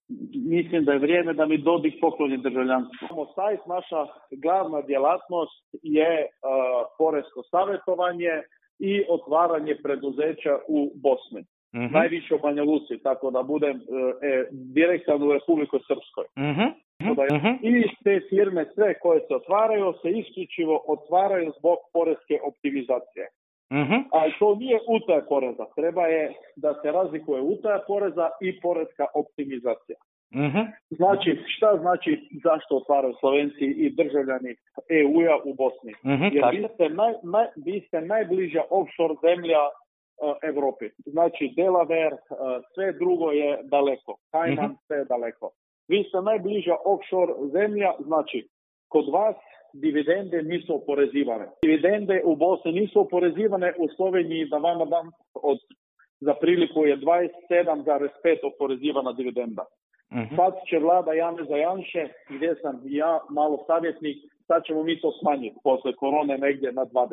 mislim da je vrijeme da mi Dodik pokloni državljanstvo. Sajt, naša glavna djelatnost je poresko savjetovanje i otvaranje preduzeća u Bosni. Najviše u Banja Luci, tako da budem direktan u Republiku Srpskoj. I te firme sve koje se otvaraju se isključivo otvaraju zbog poreske optimizacije. Ali to nije utaja poreza. Treba je da se razlikuje utaja poreza i poreska optimizacija. Znači, šta znači zašto otvaraju Slovenci i državljani EU-a u Bosni? Jer vi ste najbliža offshore zemlja Evropi. Znači, Delaware, sve drugo je daleko. Kajman, sve je daleko. Vi ste najbliža offshore zemlja, znači, kod vas dividende nisu oporezivane. Dividende u Bosni nisu oporezivane, u Sloveniji, da vama dam za priliku, je 27,5 oporezivana dividenda. Sad će vlada Janeza Janše, gdje sam ja malo savjetnik, sad ćemo mi to smanjiti posle korone negdje na 20.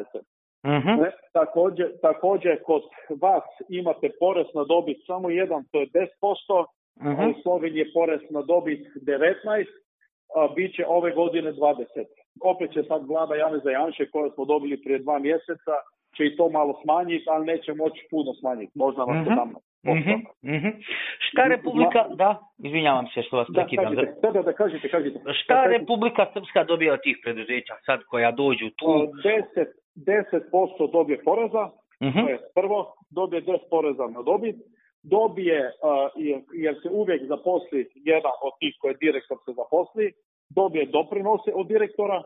Također kod vas imate porez na dobit samo jedan, to je 10%, a u Sloveniji je porez na dobit 19%, a bit će ove godine 20%. Opet će sad vlada Janeza Janše, koju smo dobili prije 2 mjeseca, će i to malo smanjiti, ali neće moći puno smanjiti, možda na 17%. Šta Republika, izvinjavam se što vas prekidam. Da, kažite. Šta Republika Srpska dobija od tih preduzeća sad koja dođu tu? 10% dobije poreza, to je prvo, dobije 10 poreza na dobit, dobije, jer se uvijek zaposli jedan od tih koji direktor se zaposli, dobije doprinose od direktora,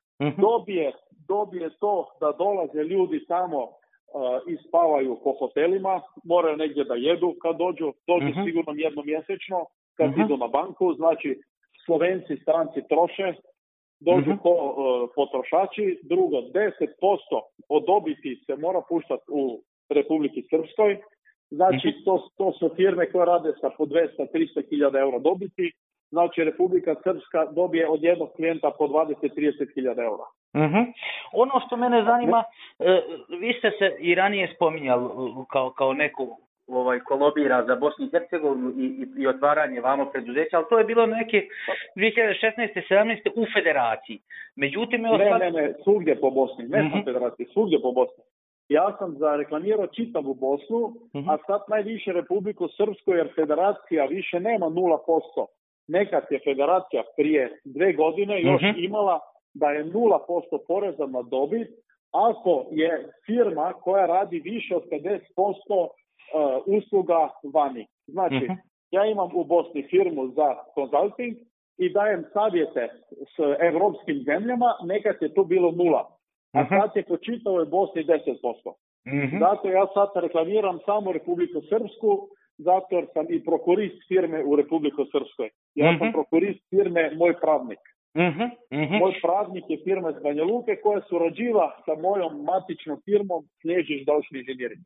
dobije to da dolaze ljudi tamo i spavaju po hotelima, moraju negdje da jedu kad dođu sigurno jednom mjesečno, kad idu na banku, znači Slovenci, stranci troše, dođu potrošači. Drugo, 10% od dobiti se mora puštati u Republiki Srpskoj, znači to su firme koje rade sa po 200-300 hiljada eura dobiti, znači Republika Srpska dobije od jednog klijenta po 20-30 hiljada eura. Ono što mene zanima, vi ste se i ranije spominjali kao neko ko lobira za Bosnu i Hercegovinu i otvaranje vamo preduzeća, ali to je bilo neke 2016-17 u federaciji. Međutim, ne, svugdje po Bosni, ne u federaciji, svugdje po Bosni. Ja sam zareklamirao čitavu Bosnu, a sad najviše Republiku Srpsku, jer federacija više nema 0%. Nekad je federacija prije 2 godine još imala da je 0% poreza na dobit ako je firma koja radi više od 50% usluga vani. Znači, ja imam u Bosni firmu za consulting i dajem savjete s evropskim zemljama, nekad je to bilo 0%, a sad je po čitavoj Bosni 10%. Zato ja sad reklamiram samo Republiku Srpsku, zato jer sam i prokurist firme u Republiku Srpskoj. Ja sam prokurist firme Moj pravnik. Moj pravnik je firma iz Banja Luke koja surađiva sa mojom matičnom firmom Snježić Daušni inženjering.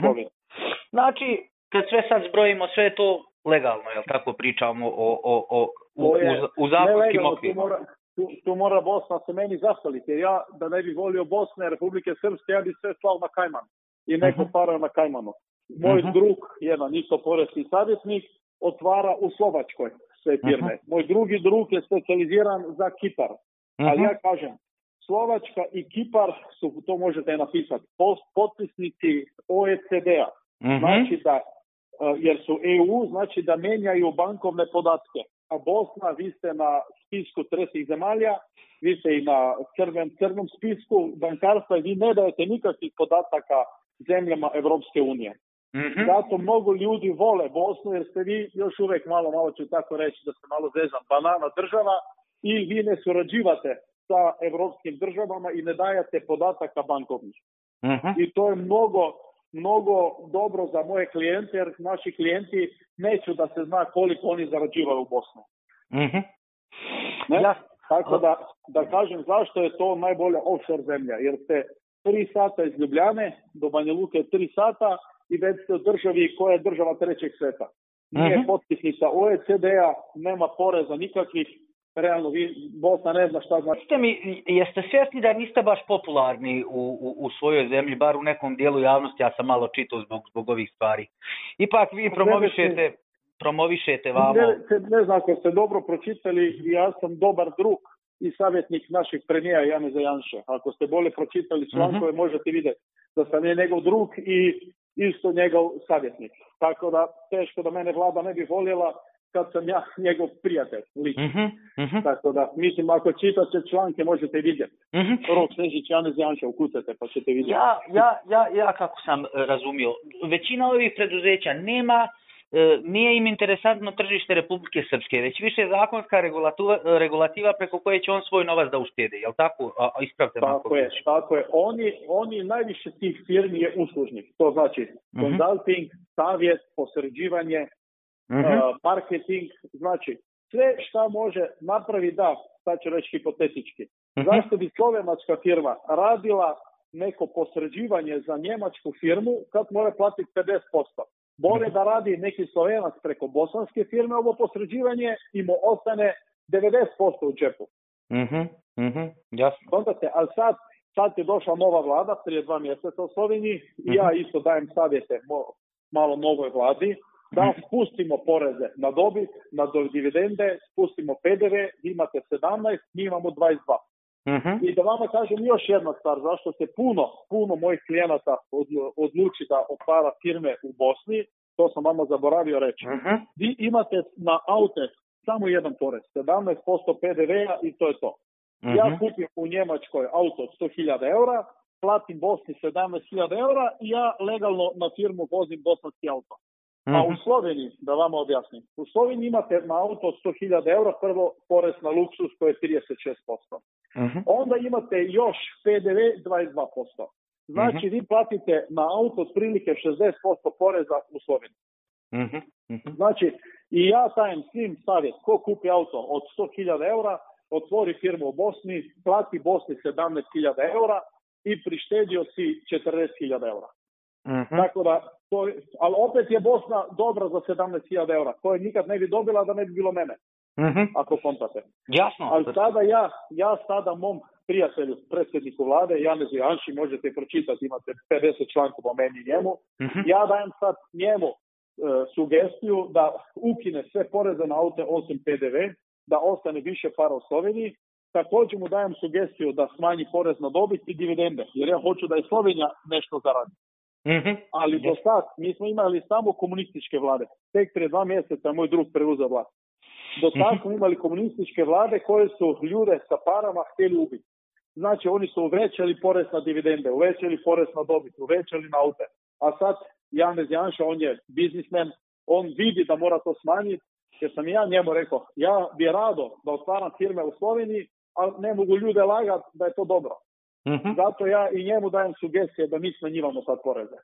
Znači, kad sve sad zbrojimo, sve je to legalno, jel tako pričamo u zakonskim okvirima? Tu mora Bosna se meni zahvaliti, jer ja, da ne bi volio Bosne, Republike Srpske, ja bi sve slao na Kajman i neko parao na Kajmanu. Moj drug, jedan isto poreski savjetnik, otvara u Slovačkoj sve firme. Moj drugi drug je specijaliziran za Kipar. Ali ja kažem, Slovačka i Kipar su, to možete napisati, potpisnici OECD-a. Znači da, jer su EU, znači da menjaju bankovne podatke. A Bosna, vi ste na spisku trećih zemalja, vi ste i na crnom spisku bankarstva i vi ne dajete nikakvih podataka zemljama Evropske unije. Zato mnogo ljudi vole Bosnu, jer ste vi još uvijek malo ću tako reći da se malo zezam, banana država i vi ne surađivate sa evropskim državama i ne dajete podataka bankovnih. I to je mnogo dobro za moje klijente, jer naši klijenti neću da se zna koliko oni zarađivaju u Bosnu. Tako da kažem zašto je to najbolja offshore zemlja, jer ste 3 sata iz Ljubljane do Banja Luke 3 sata i već ste u državi koja je država trećeg sveta. Nije potpisnica OECD-a, nema poreza nikakvih, realno Bosna ne zna šta znači. Jeste svjesni da niste baš popularni u svojoj zemlji, bar u nekom dijelu javnosti, ja sam malo čitao zbog ovih stvari. Ipak vi promovišete promovišete vamo? Ne znam, ako ste dobro pročitali, ja sam dobar drug i savjetnik našeg premijera Janeza Janše. Ako ste bolje pročitali člankove, možete vidjeti da sam je njegov drug i isto njegov savjetnik. Tako da teško da mene vlada ne bi voljela kad sam ja njegov prijatelj lično. Tako da, mislim, ako čitate članke možete vidjeti. Rok Snežić, Janez Janša, ukucate pa ćete vidjeti. Ja kako sam razumio, većina ovih preduzeća nije im interesantno tržište Republike Srpske, već više zakonska regulativa preko koje će on svoj novac da uštede, jel tako? Ispravte me ako je, tako je. Oni najviše tih firmi je uslužnih. To znači consulting, savjet, posređivanje, marketing, znači sve šta može napraviti, sad ću reći hipotetički. Zašto bi slovenačka firma radila neko posređivanje za njemačku firmu kad mora platiti 50%? Bolje da radi neki Slovenac preko bosanske firme ovo posređivanje i mu ostane 90% u džepu. Jasno. Ali sad je došla nova vlada prije 2 mjeseca u Sloveniji i ja isto dajem savjete malo novoj vladi da spustimo poreze na dobit, na dividende, spustimo PDV, imate 17, mi imamo 22. I da vama kažem još jedna stvar, zašto se puno mojih klijenata odluči da otvara firme u Bosni, to sam vama zaboravio reći. Vi imate na aute samo jedan porez, 17% PDV-a i to je to. Ja kupim u Njemačkoj auto od 100.000 eura, platim Bosni 17.000 eura i ja legalno na firmu vozim bosanski auto. A u Sloveniji, da vama objasnim, u Sloveniji imate na auto od 100.000 eura prvo porez na luksus koji je 36%. Onda imate još PDV 22%. Znači vi platite na auto otprilike 60% poreza u Sloveniji. Znači i ja dajem svim savjet, ko kupi auto od 100.000 eura, otvori firmu u Bosni, plati Bosni 17.000 eura i prištedio si 40.000 eura. Tako da, ali opet je Bosna dobra za 17.000 eura, koje nikad ne bi dobila da ne bi bilo mene, ako kontate. Jasno. Ali sada ja sada mom prijatelju, predsjedniku vlade, Janezu Janši, možete pročitati, imate 50 člankova o meni i njemu, ja dajem sad njemu sugestiju da ukine sve poreze na aute osim PDV, da ostane više para u Sloveniji. Također mu dajem sugestiju da smanji porez na dobit i dividende, jer ja hoću da je Slovenija nešto zaradi. Ali do sad mi smo imali samo komunističke vlade. Tek prije 2 mjeseca moj drug preuzeo vlast. Do sad smo imali komunističke vlade koje su ljude sa parama htjeli ubiti. Znači oni su uvećali porez na dividende, uvećali porez na dobit, uvećali na aute. A sad Janez Janša, on je biznismen, on vidi da mora to smanjiti, jer sam ja njemu rekao, ja bi rado da otvaram firme u Sloveniji, ali ne mogu ljude lagati da je to dobro. Zato ja i njemu dajem sugestije da mi smanjivamo sad poreze.